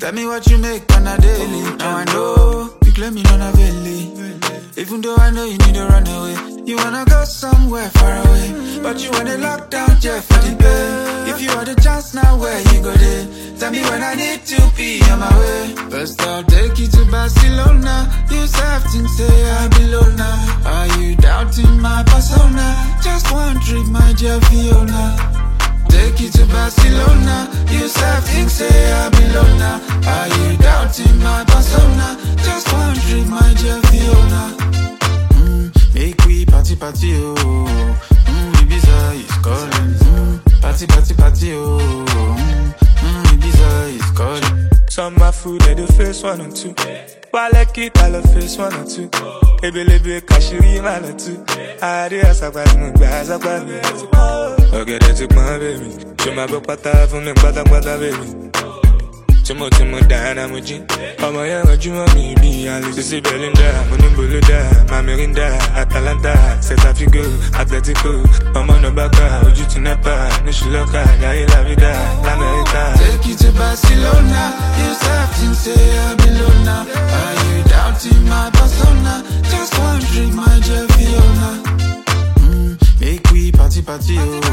Tell me what you make on a daily. Now I know you claiming on a belly. Even though I know you need to run away, you wanna go somewhere far away, but you wanna lock down Jeff for the pay. If you had a chance now, where you go there? Tell me when I need to be on my way. First I'll take you to Barcelona. You have to say I belong now. Are you doubting my persona? Just one trip, my dear Fiona. Take you to Barcelona. You have to say I belong now. Are you doubting my persona? Just one trip, my dear Fiona. Make we party, party, oh. Ibiza is calling. Party, party, party, oh. Ibiza is calling. Some my food at the first 1 or 2. While I keep all the first 1 or 2. Ebelebe kashiri mala 2. Adi asabas mo gbaza baby. Okay, that's it, my baby. Tu m'as beau pata for me, pata baby. Timo dana muji. Ọmọ yẹn rọjú mọ́ mi bí Alice. Sisi Belinda, mo ní Boluda, Mamirinda, Atalanta, Celta Vigo, Atletico. Ọmọ náà bàkà, ojú ti nẹ́pà, ní Ṣùlọ́kà, láyé la vida, l'Amẹ́ríkà. Take you to Barcelona. You have to say I belong now. Are you doubting my persona? Just one drink, my dear Fiona. Make we party, party, oh.